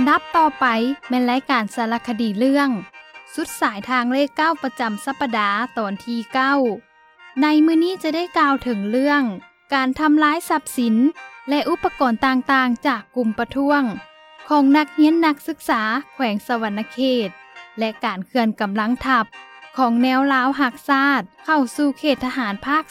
ดับต่อไปแม่นรายการสารคดีเรื่องสุดสายทางเลข9ประจำสัปดาห์ตอนที่9ในมื้อนี้จะได้กล่าวถึงเรื่องการทำลายทรัพย์สินและอุปกรณ์ต่างๆจากกลุ่มประท้วงของนักเรียนนักศึกษาแขวงสวรรณเขตและการเคลื่อนกำลังทัพของแนวลาวหักชาติเข้าสู่เขตทหารภาค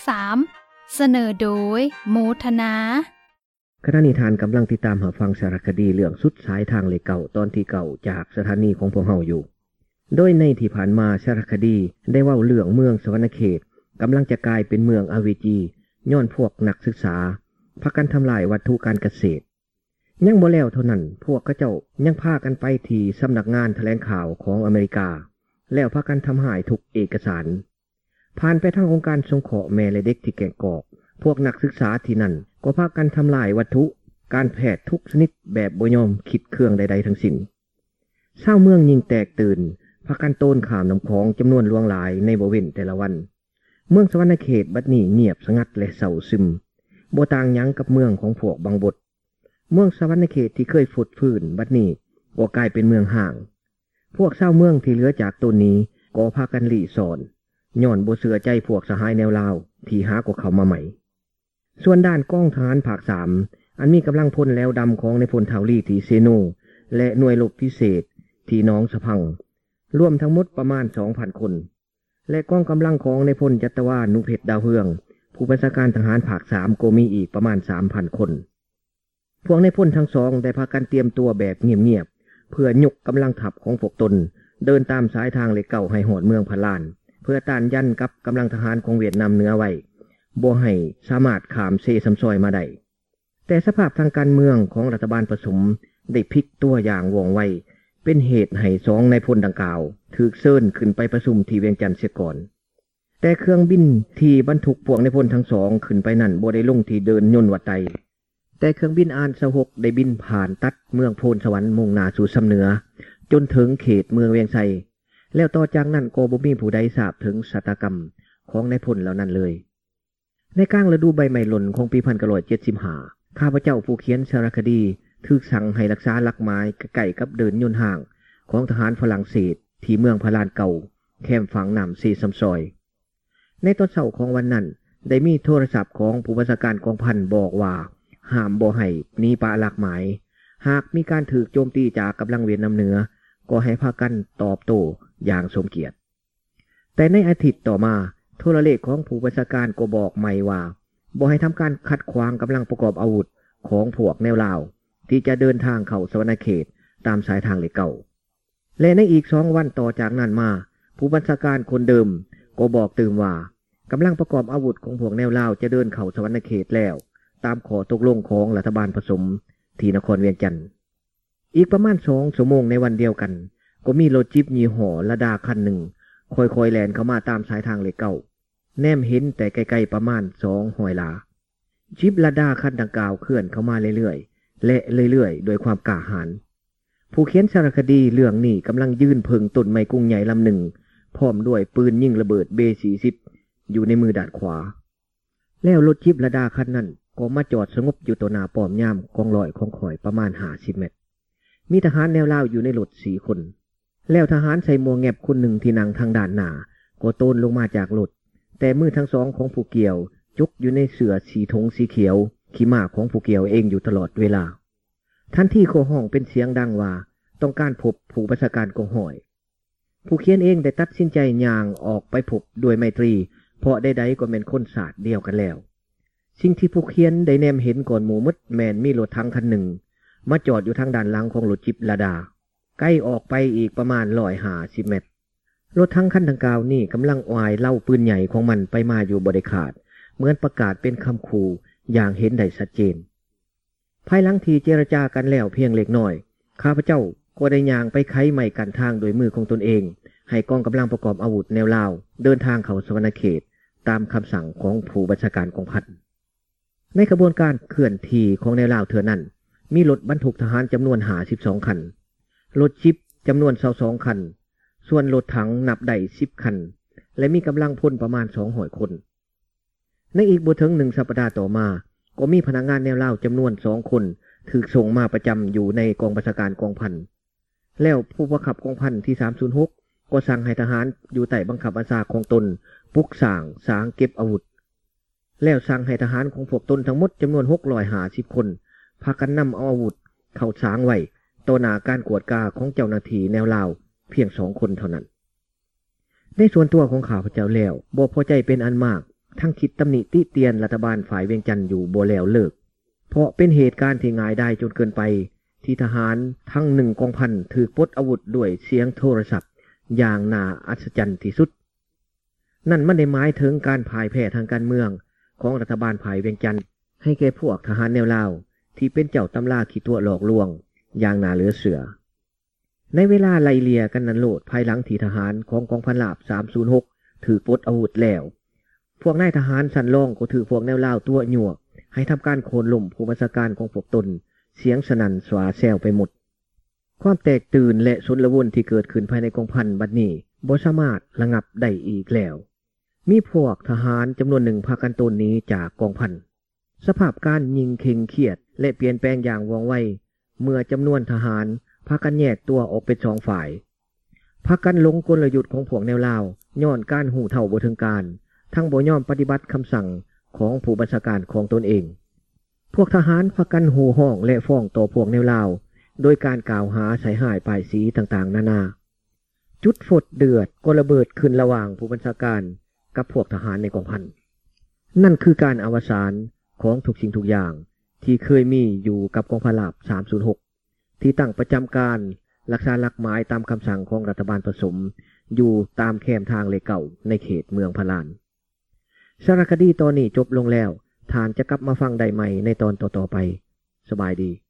3เสนอโดยโมทนาคณะนิทานกำลังติดตามหาฟังสารคดีเรื่องสุดสายทางเลขเก่าตอนที่เก่าจากสถานีของพวกเฮาอยู่โดยในที่ผ่านมาสารคดีได้เว้าเรื่องเมืองสวรรณเขตกำลังจะกลายเป็นเมืองอเวจีย้อนพวกนักศึกษาพากันทำลายวัตถุการเกษตรยังบ่แล้วเท่านั้นพวกเขาเจ้ายังพากันไปที่สำนักงานแถลงข่าวของอเมริกาแล้วพากันทำหายทุกเอกสารผ่านไปทางองค์การสงเคราะห์แม่และเด็กที่แก่งกอกพวกนักศึกษาที่นั่นก็พากันทำลายวัตถุการแพทย์ทุกชนิดแบบบ่ยอมคิดเครื่องใดๆทั้งสิ้นชาวเมืองยิ่งแตกตื่นพากันโต้นข้ามน้ำคลองจำนวนหลวงหลายในบ่เว้นแต่ละวันเมืองสวรรณเขตบัดนี้เงียบสงัดและเศร้าซึมบ่ต่างหยังกับเมืองของพวกบางบทเมืองสวรรณเขตที่เคยฟุดฟื้นบัดนี้ก็กลายเป็นเมืองห่างพวกชาวเมืองที่เหลือจากตนนี้ก็พากันหลีสอนย้อนบ่เชื่อใจพวกสหายแนวลาวที่หากว่าเขามาใหม่ส่วนด้านกองทหารภาค3อันมีกำลังพลแล้วดำของในพลเทาลี่ที่เซโนและหน่วยรบพิเศษที่น้องสะพังรวมทั้งหมดประมาณ 2,000 คนและกองกำลังของในพลจัตวานุเพชรดาวเฮืองผู้บัญชาการทหารภาค3ก็มีอีกประมาณ 3,000 คนพวกในพลทั้งสองได้พากันเตรียมตัวแบบเงียบๆเพื่อยกกำลังทัพของพวกตนเดินตามสายทางเลขเก่าให้หอดเมืองพะลานเพื่อต้านยันกับกำลังทหารของเวียดนามเหนือไว้บ่ให้สามารถข้ามเซซัมซอยมาได้แต่สภาพทางการเมืองของรัฐบาลผสมได้พลิกตัวอย่างว่องไวเป็นเหตุให้สองนายพลดังกล่าวถูกเชิญขึ้นไปประชุมที่เวียงจันทน์เสียก่อนแต่เครื่องบินที่บรรทุกพวกนายพลทั้งสองขึ้นไปนั่นบ่ได้ลงที่เดินยนต์วัดไตแต่เครื่องบินอาน26ได้บินผ่านตัดเมืองโพนสวรรค์มุ่งหน้าสู่ซ้ำเหนือจนถึงเขตเมืองเวียงไสแล้วต่อจากนั้นก็บ่มีผู้ใดทราบถึงชะตากรรมของนายพลเหล่านั้นเลยในกลางฤดูใบไม้หล่นของปี1975ข้าพเจ้าผู้เขียนสารคดีถูกสั่งให้รักษาหลักไม้ใกล้กับเดินยนต์ห่างของทหารฝรั่งเศสที่เมืองพะลานเก่าแคมป์ฝังน้ำเซซัมซอยในตอนเช้าของวันนั้นได้มีโทรศัพท์ของผู้บัญชาการกองพันบอกว่าห้ามบ่ให้หนีป่าหลักไม้หากมีการถูกโจมตีจากกำลังเวียดนามเหนือก็ให้พากันตอบโต้อย่างสมเกียรติแต่ในอาทิตย์ต่อมาโทรเลขของผู้บัญชาการก็บอกใหม่ว่าบ่ให้ทำการขัดขวางกำลังประกอบอาวุธของพวกแนวลาวที่จะเดินทางเข้าสวรรณเขตตามสายทางเลขเก่าและในอีก2 วันต่อจากนั้นมาผู้บัญชาการคนเดิมก็บอกตื่มว่ากำลังประกอบอาวุธของพวกแนวลาวจะเดินเข้าสวรรณเขตแล้วตามขอตกลงของรัฐบาลผสมที่นครเวียงจันทน์อีกประมาณ2 ชั่วโมงในวันเดียวกันก็มีรถจิ๊บยี่ห้อระดาคันหนึ่งค่อยๆแล่นเข้ามาตามสายทางเลขเก่าแนมเห็นแต่ไกลๆประมาณ200 หลาจิ๊บระดาคันดังกล่าวเคลื่อนเข้ามาเรื่อยๆและเรื่อยๆโดยความกล้าหาญผู้เขียนสารคดีเรื่องนี้กำลังยืนเพิงต้นไม้กุ้งใหญ่ลำหนึ่งพร้อมด้วยปืนยิงระเบิดเบ40อยู่ในมือด้านขวาแล้วรถจิ๊บระดาคันนั้นก็มาจอดสงบอยู่ต่อหน้าป้อมยามกองร้อยของข่อยประมาณ50 เมตรมีทหารแนวลาวอยู่ในรถ4 คนแล้วทหารใส่หมวกแงบคนหนึ่งที่นั่งทางด้านหน้าก็โตนลงมาจากรถแต่มือทั้งสองของผู้เกี่ยวจุกอยู่ในเสื้อสีธงสีเขียวขี้ม้าของผู้เกี่ยวเองอยู่ตลอดเวลาทันทีโคห้องเป็นเสียงดังว่าต้องการพบผู้บัญชาการกองห้อยผู้เขียนเองได้ตัดสินใจย่างออกไปพบโดยไมตรีเพราะใดๆก็เป็นคนศาสตร์เดียวกันแล้วสิ่งที่ผู้เขียนได้แนมเห็นก่อนหมู่มดแมนมีรถถังคันหนึ่งมาจอดอยู่ทางด้านหลังของรถจิ๊บระดาใกล้ออกไปอีกประมาณ150 เมตรรถถังคันดังกล่าวนี่กำลังอายเล่าปืนใหญ่ของมันไปมาอยู่บ่ได้ขาดเหมือนประกาศเป็นคำขู่อย่างเห็นได้ชัดเจนภายหลังที่เจรจากันแล้วเพียงเล็กน้อยข้าพเจ้าก็ได้ย่างไปไขไม้กั้นทางโดยมือของตนเองให้กองกำลังประกอบอาวุธแนวลาวเดินทางเข้าสวรรณเขตตามคำสั่งของผู้บัญชาการกองพันในขบวนการเคลื่อนที่ของแนวลาวเถื่อนั้นมีรถบรรทุกทหารจำนวน52 คันรถจิ๊บจำนวน22 คันส่วนรถถังนับได้10 คันและมีกำลังพลประมาณ200 คนในอีกบ่ถึง1 สัปดาห์ต่อมาก็มีพนักงานแนวลาวจำนวน2 คนถูกส่งมาประจำอยู่ในกองบัญชาการกองพันแล้วผู้บังคับกองพันที่306ก็สั่งให้ทหารอยู่ใต้บังคับบัญชาของตนปลุกสร้างเก็บอาวุธแล้วสั่งให้ทหารของพวกตนทั้งหมดจำนวน650คนพากันนำเอาอาวุธเข้าสางไว้ต่อหน้าการกวดกาของเจ้าหน้าที่แนวลาวเพียง2คนเท่านั้นในส่วนตัวของข้าพเจ้าแล้วบ่พอใจเป็นอันมากทั้งคิดตำหนิติเตียนรัฐบาลฝ่ายเวียงจันทน์อยู่บ่แล้วเลิกเพราะเป็นเหตุการณ์ที่ง่ายได้จนเกินไปที่ทหารทั้ง1กองพันถูกปลดอาวุธด้วยเสียงโทรศัพท์อย่างน่าอัศจรรย์ที่สุดนั่นมันได้หมายถึงการพ่ายแพ้ทางการเมืองของรัฐบาลฝ่ายเวียงจันทน์ให้แก่พวกทหารแนวลาวที่เป็นเจ้าตำราขี้ตัวหลอกลวงอย่างน่าเหลือเสือในเวลาไล่เลี่ยกันนั้นโลดภายหลังที่ทหารของกองพันราบ306ถูกปลดอาวุธแล้วพวกนายทหารสันรองก็ถือพวกแนวลาวตัวหยวกให้ทำการโค่นล้มผู้บัญชาการของพวกตนเสียงสนั่นสวาแซวไปหมดความแตกตื่นและชนละวนที่เกิดขึ้นภายในกองพันบัดนี้บ่สามารถระงับได้อีกแล้วมีพวกทหารจำนวนหนึ่งพากันตนหนีจากกองพันสภาพการยิงเข่งเครียดและเปลี่ยนแปลงอย่างว่องไวเมื่อจำนวนทหารพากันแยกตัวออกเป็น2ฝ่ายพากันหลงกลยุทธ์ของพวกแนวลาวย้อนการหูเท่าบ่ถึงการทั้งบ่ยอมปฏิบัติคำสั่งของผู้บัญชาการของตนเองพวกทหารพากันโห่ห้องและฟ้องต่อพวกแนวลาวโดยการกล่าวหาใส่ร้ายป้ายสีต่างๆนานาจุดฝดเดือดก็ระเบิดขึ้นระหว่างผู้บัญชาการกับพวกทหารในกองพันนั่นคือการอวสานของทุกสิ่งทุกอย่างที่เคยมีอยู่กับกองพันราบ306ที่ตั้งประจำการรักษาหลักหมายตามคำสั่งของรัฐบาลผสมอยู่ตามแคมทางเลเก่าในเขตเมืองพะลานสารคดีตอนนี้จบลงแล้วท่านจะกลับมาฟังได้ใหม่ในตอนต่อๆไปสบายดี